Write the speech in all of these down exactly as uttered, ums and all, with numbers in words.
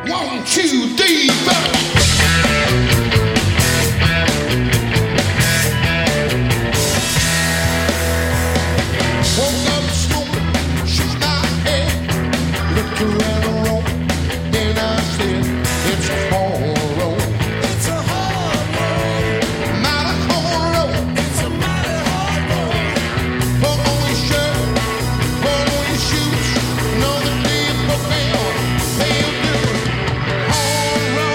One, two, three, four. Woke up smoking, shook my head, looked around the room, then I said, it's a hard road. It's a hard road. Mighty hard road. It's a mighty hard road. Put on your shirt, put on your shoes, know the day for fail, they'll do it. Hard road.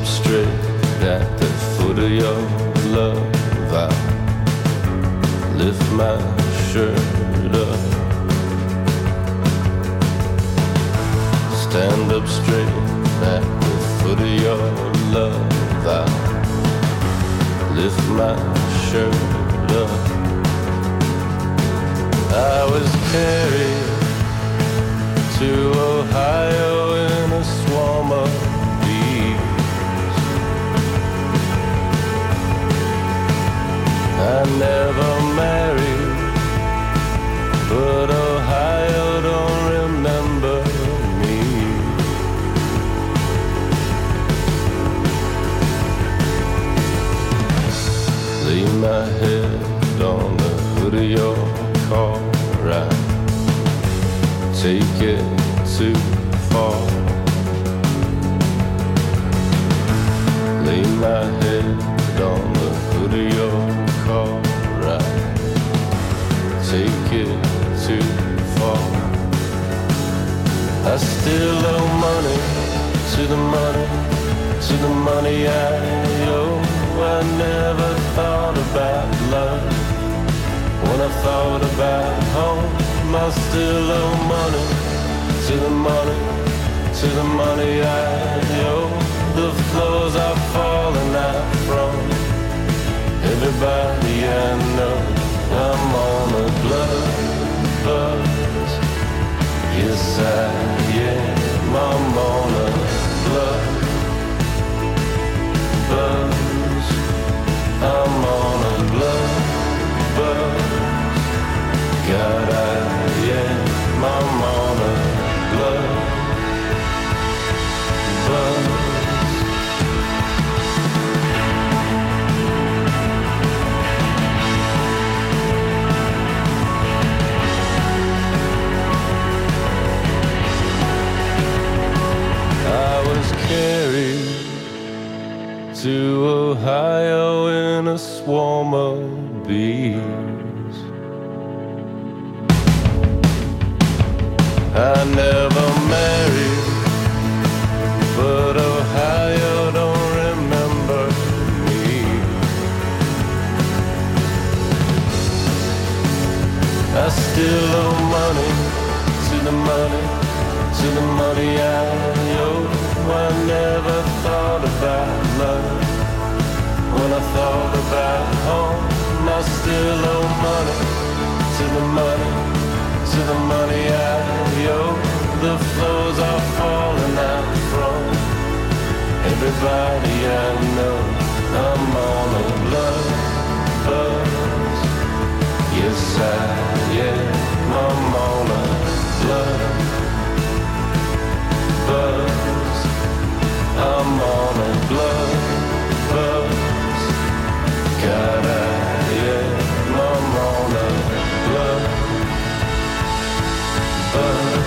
up straight at the foot of your love. I lift my shirt up. Stand up straight at the foot of your love. I lift my shirt up. I was carried to Ohio in a swarm of bees. I never married, but Ohio don't remember me. Lay my head on the hood of your car, right? Take it too far. Lay my head on the hood of your car, right? Take it too far. I still owe money to the money, to the money I owe. I never thought about love when I thought about home. I still owe money to the money, to the money I owe. The floors are falling out from everybody I know. I'm on a blood buzz. Yes, I am. I'm on a blood buzz. I'm on a blood buzz. God, I am. I'm on a blood buzz. I was carried to Ohio in a swarm of bees. I never married, but Ohio don't remember me. I still owe money to the money, to the money I owe. I never thought about love when I thought about home. I still owe money to the money, to the money I owe. The floors are falling out from everybody I know. I'm on a blood buzz. Yes, I am. I'm on a blood buzz. I'm on a blood buzz. God, I am. I'm on a blood buzz.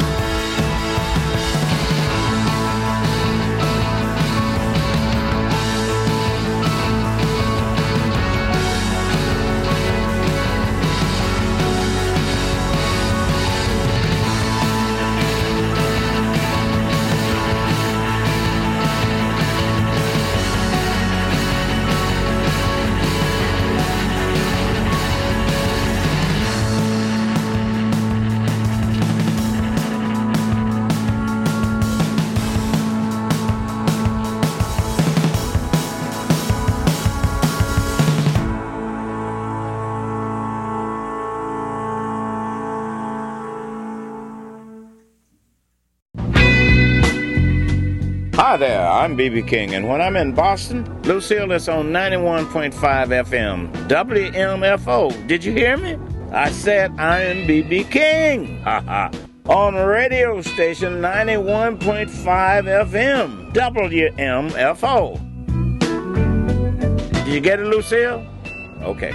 Hi there, I'm B B King, and when I'm in Boston, Lucille is on ninety-one point five F M, W M F O. Did you hear me? I said I'm B B King, haha, on radio station ninety-one point five F M, W M F O. Did you get it, Lucille? Okay.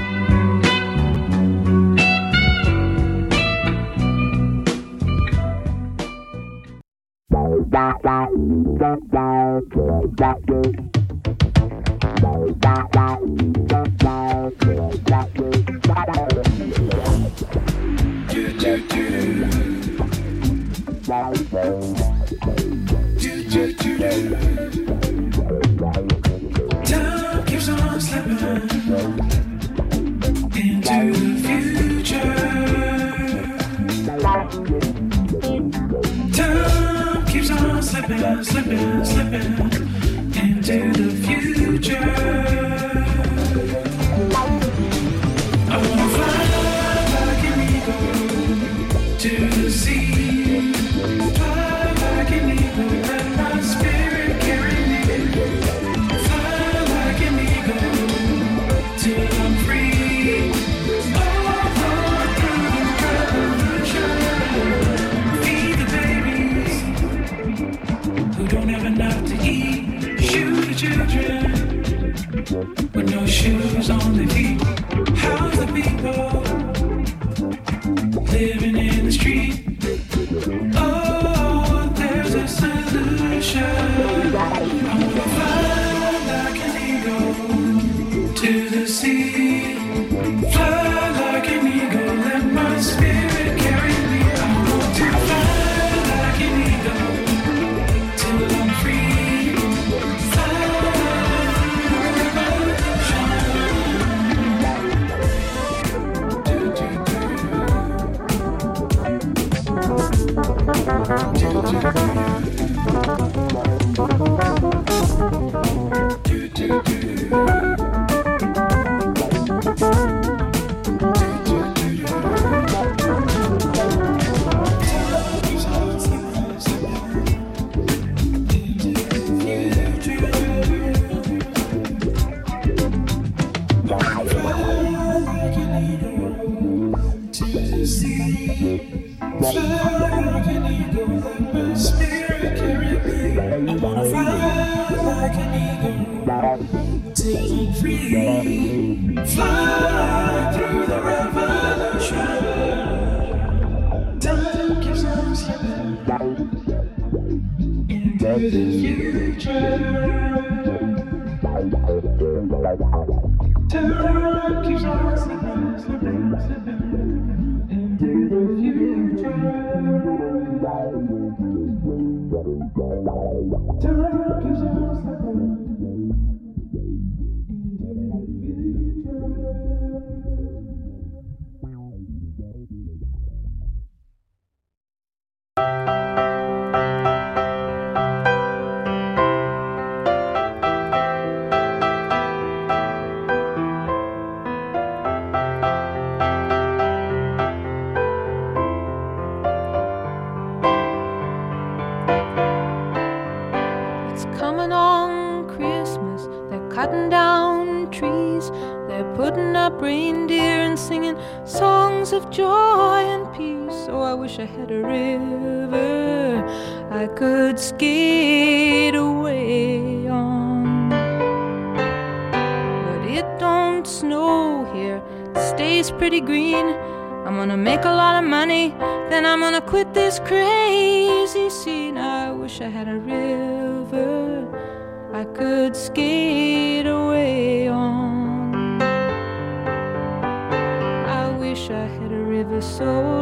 slipping, slipping, slipping into the future. I wanna fly like an eagle to the sea. Fly like an eagle, let my spirit carry me. Fly like an eagle till I'm free. Oh, oh, through the revolution. Feed the babies who don't have enough to eat. Shoot the children with no shoes on their feet. How's the people living in the street? Oh, there's a solution. I wanna fly like an eagle to the sea. Fly like an eagle, let my spirit carry me. I want to fly like an eagle till I'm free. Fly through the revolution. Do, do, do. Do, do, do. Do, do, do. Fly through the revolution. Time keeps on slipping into the future. Time keeps on slipping, slipping, slipping into the future. Time keeps on slipping. Cutting down trees, they're putting up reindeer and singing songs of joy and peace. Oh, I wish I had a river I could skate away on. But it don't snow here, it stays pretty green. I'm gonna make a lot of money, then I'm gonna quit this crazy scene. I wish I had a river I could skate away on. I wish I had a river so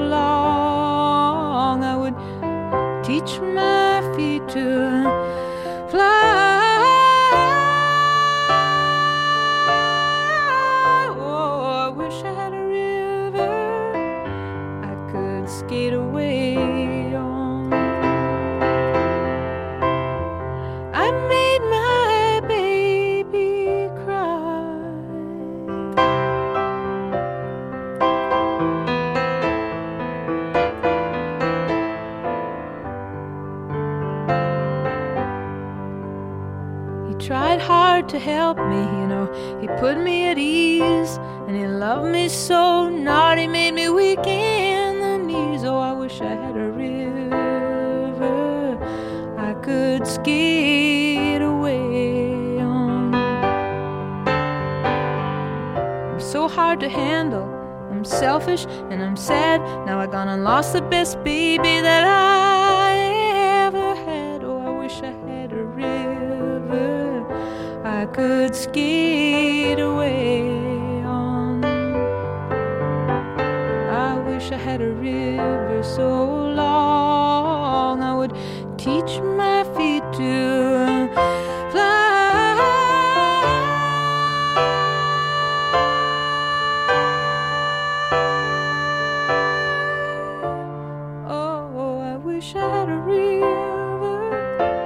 long I would teach my feet to fly. Oh, I wish I had a river I could skate away on. I made my baby cry. He tried hard to help me, you know. He put me at ease, and he loved me so. Not he made me weak in the knees. Oh, I wish I had a river I could skate away on. I'm so hard to handle, I'm selfish and I'm sad. Now I gone and lost the best baby that I ever had. Oh, I wish I had a river I could skate away on. I wish I had a river so long I would teach my feet to fly. Oh, I wish I had a river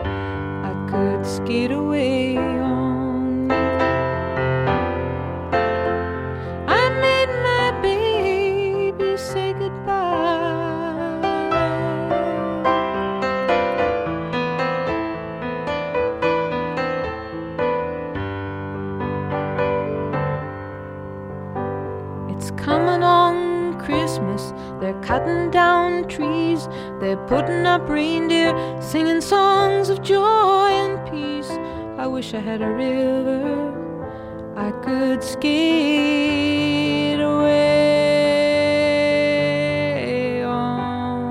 get away on. I made my baby say goodbye. It's coming on Christmas, they're cutting down trees, they're putting up reindeer, singing songs of joy and peace. I wish I had a river I could skate away on.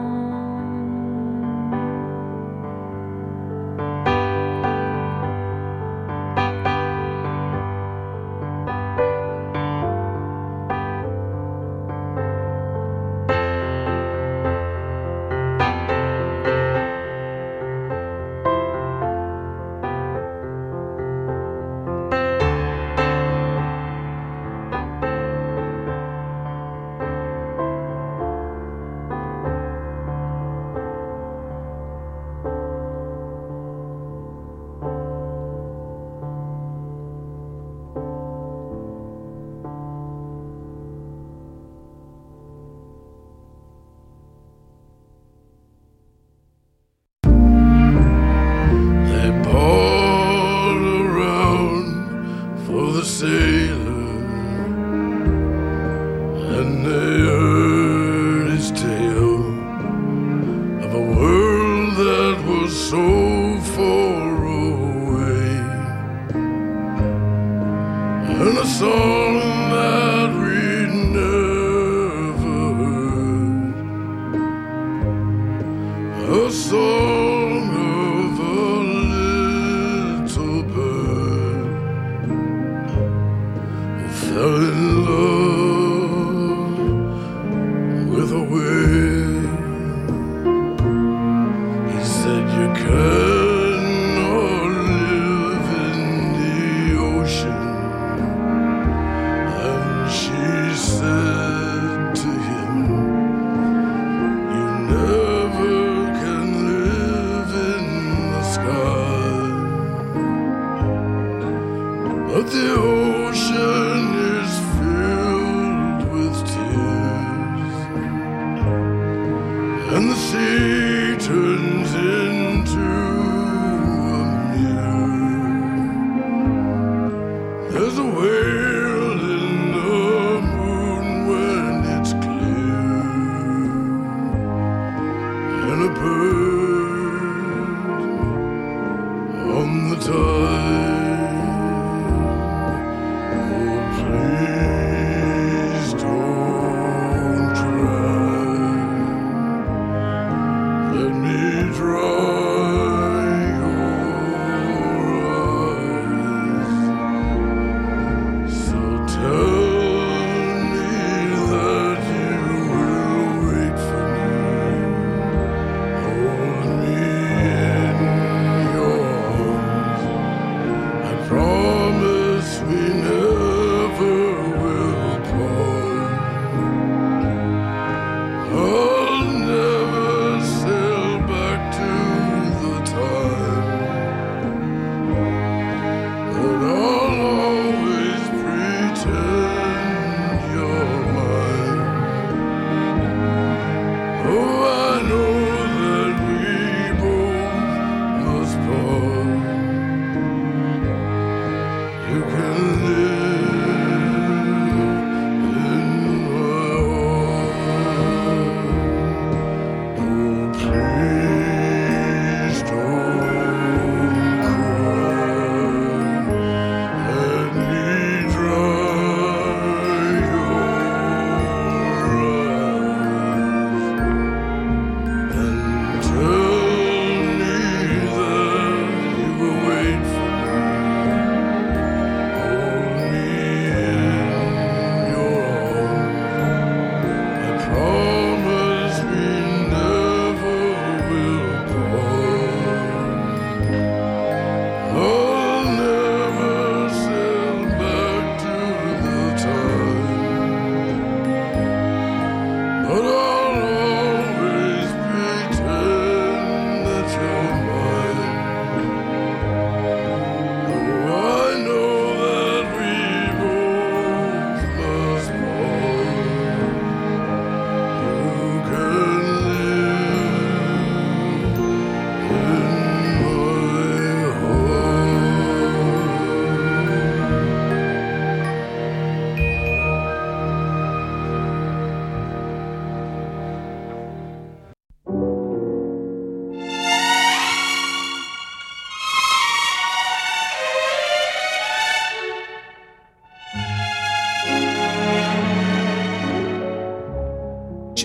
They poured around for the sailor, and they heard his tale of a world that was so far away, and a song that we'd never heard, a song of a little bird who fell in love with a whale. He said, you cannot live in the ocean. And she said to him, you never can live in the sky. But the ocean is filled with tears, and the sea turns into a mirror. There's a whale in the moon when it's clear, and a bird on the tide. Oh, please don't try. Let me dry your eyes. So tell me that you will wait for me. Oh,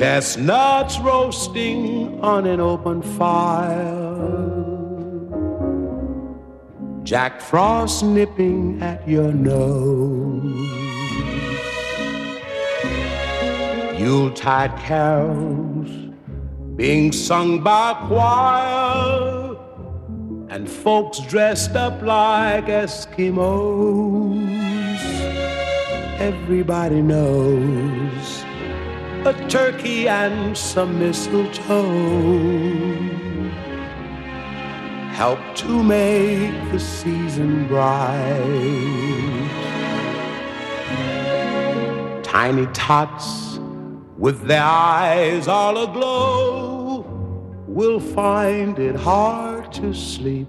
Chestnuts roasting on an open fire, Jack Frost nipping at your nose, Yuletide carols being sung by choir, and folks dressed up like Eskimos. Everybody knows a turkey and some mistletoe help to make the season bright. Tiny tots with their eyes all aglow will find it hard to sleep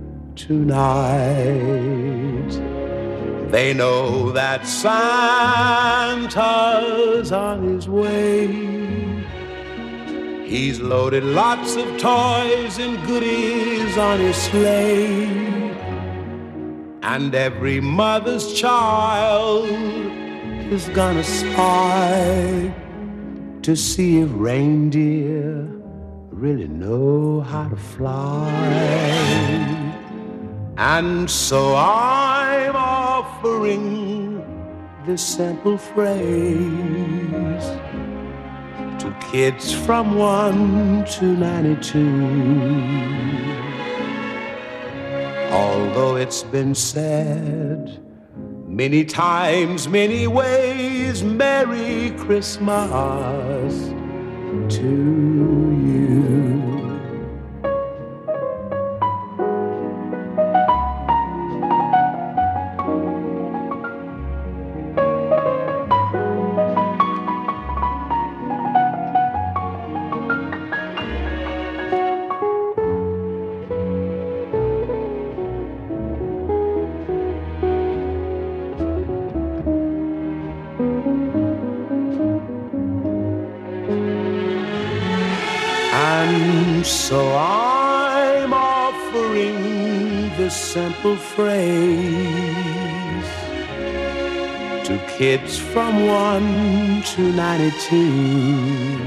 tonight. They know that Santa's on his way. He's loaded lots of toys and goodies on his sleigh, and every mother's child is gonna spy to see if reindeer really know how to fly. And so I'm offering this simple phrase to kids from one to ninety-two. Although it's been said many times, many ways, Merry Christmas to you. So I'm offering this simple phrase to kids from one to ninety-two.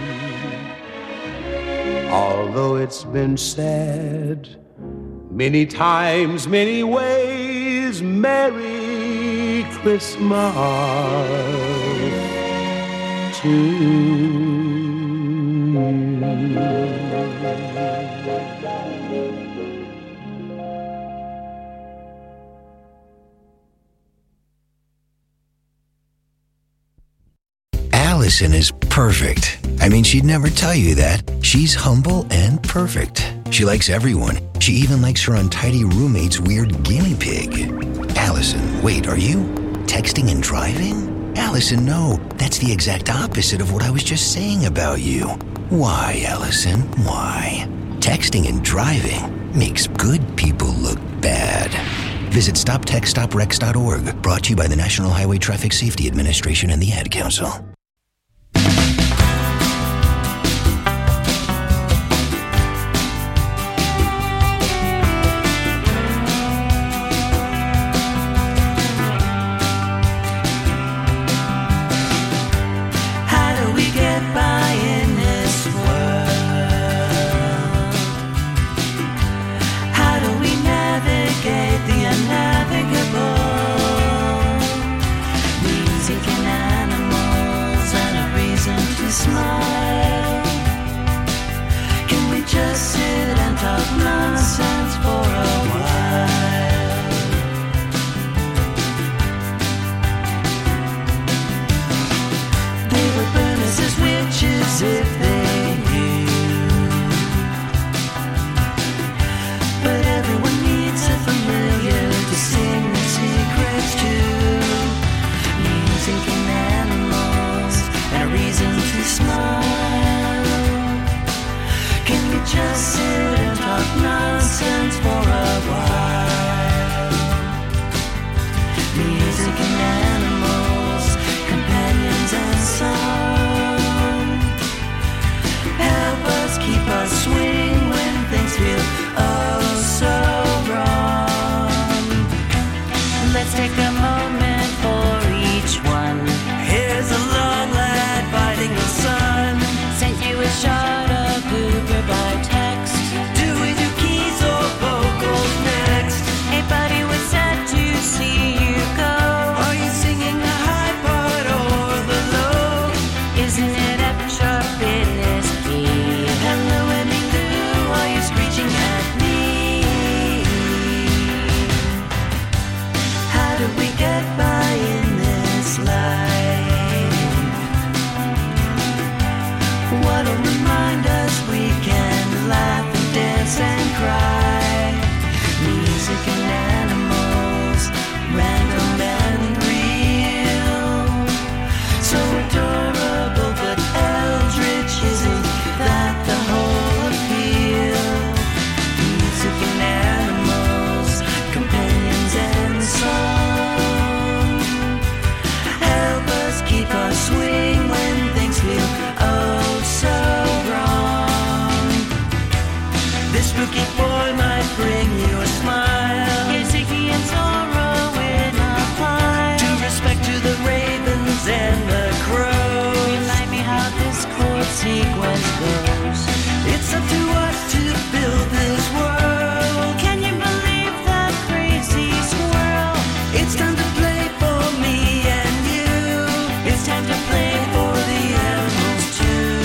Although it's been said many times, many ways, Merry Christmas to you. Allison is perfect. I mean, she'd never tell you that. She's humble and perfect. She likes everyone. She even likes her untidy roommate's weird guinea pig. Allison, wait, are you texting and driving? Allison, no. That's the exact opposite of what I was just saying about you. Why, Allison? Why? Texting and driving makes good people look bad. Visit stop text stop wrecks dot org. Brought to you by the National Highway Traffic Safety Administration and the Ad Council. Music and animals. This spooky boy might bring you a smile. Your safety and sorrow in a pile. To respect to the ravens and the crows. Remind me how this chord sequence goes. It's up to us to build this world. Can you believe that crazy swirl? It's time to play for me and you. It's time to play for the animals too.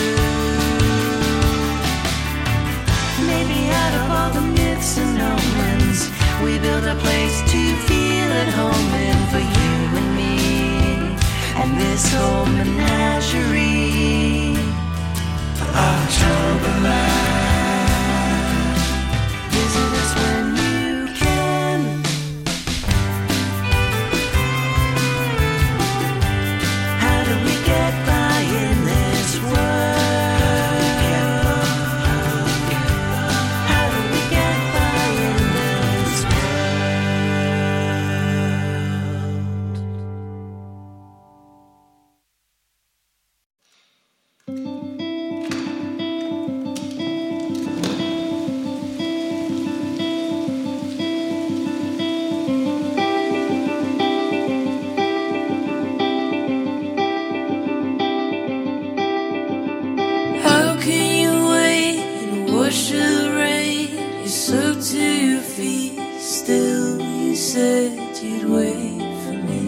Maybe out of all the myths and omens, we build a place to feel at home in for you and me. And this whole menagerie. Octoberland. Visit us when you can. How do we get by in this world? How do we get by in this How can you wait and wash the rain? You soaked to your feet, still you said you'd wait for me.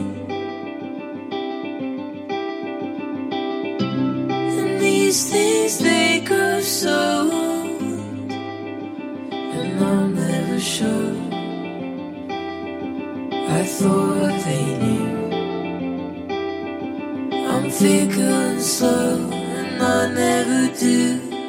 And these things, they grow so old, and I'm never sure. I thought they knew. I'm fickle and slow, and I never do.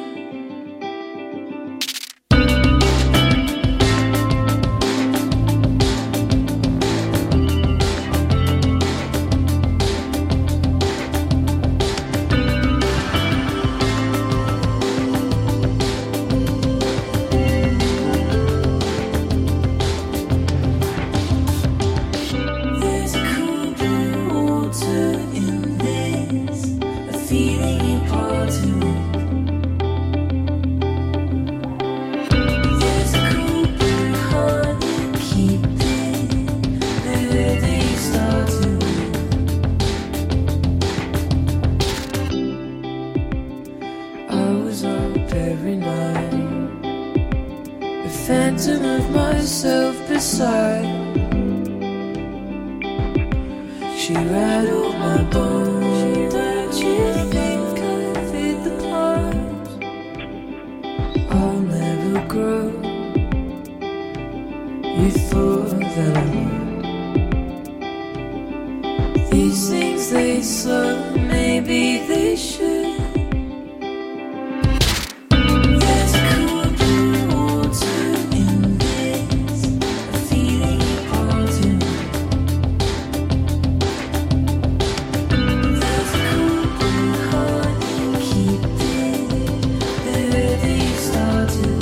There's a cool blue water in this, a feeling important. There's a cool blue heart that keeps it, where they started. I was up every night, the phantom of myself beside. She rattled my bones. Don't you think I fit the part? I'll never grow. You thought that I would. These things they slow, maybe they should. There's a cool blue water in this, a feeling important. There's a cool blue heart that keeps it, where they started.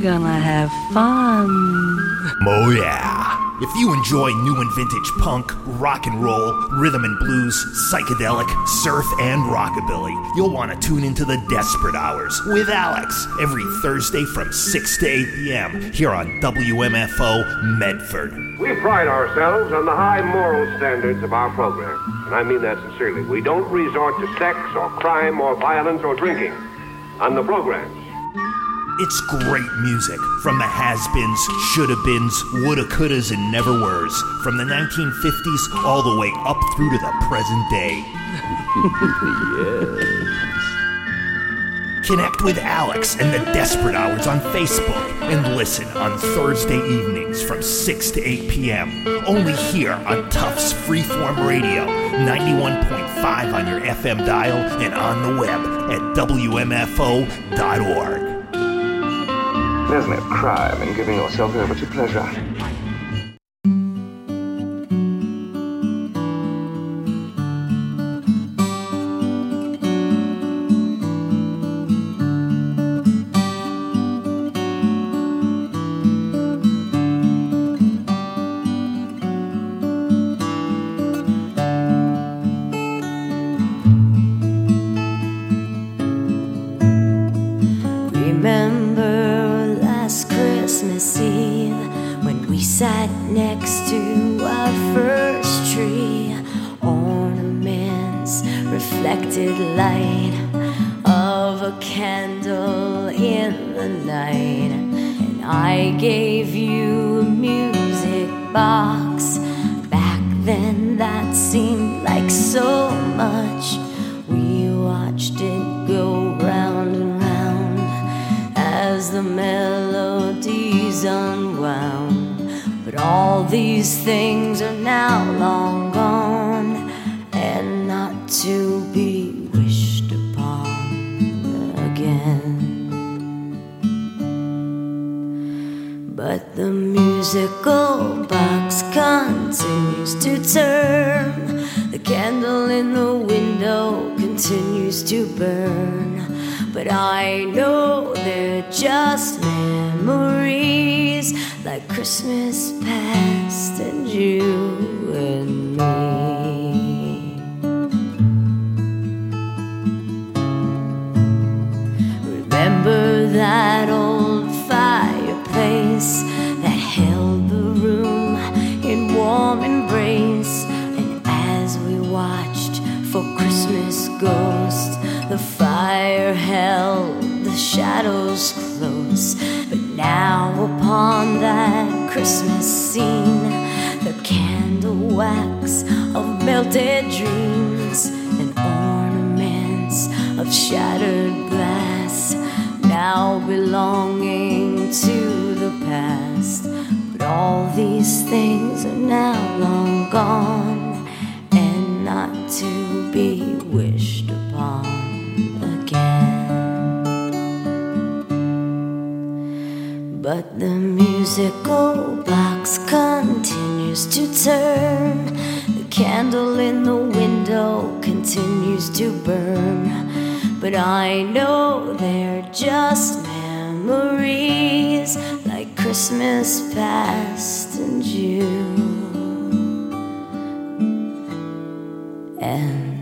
gonna have fun. Oh yeah. If you enjoy new and vintage punk, rock and roll, rhythm and blues, psychedelic, surf, and rockabilly, you'll want to tune into the Desperate Hours with Alex every Thursday from six to eight p.m. here on W M F O Medford. We pride ourselves on the high moral standards of our program, and I mean that sincerely. We don't resort to sex or crime or violence or drinking on the programs. It's great music from the has-beens, shoulda-beens, woulda-couldas, and never-weres, from the nineteen fifties all the way up through to the present day. Yes. Connect with Alex and the Desperate Hours on Facebook and listen on Thursday evenings from six to eight p.m. only here on Tufts Freeform Radio, ninety-one point five on your F M dial and on the web at W M F O dot org. There's no crime in giving yourself over to pleasure. Christmas past and you and me. Remember that old fireplace that held the room in warm embrace, and as we watched for Christmas ghosts, the fire held the shadows close. But now upon that Christmas scene, the candle wax of melted dreams and ornaments of shattered glass, now belonging to the past. But all these things are now long gone and not to be wished upon again. But the musical box continues to turn, the candle in the window continues to burn. But I know they're just memories, like Christmas past and you and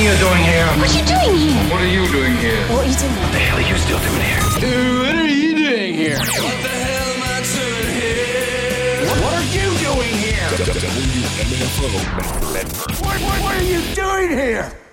you doing here? What are you doing here? What are you doing here? What are you doing? What the hell are you still doing here? What are you doing here? What the hell am I doing here? What, what are you doing here? W M F O. What, what, what are you doing here?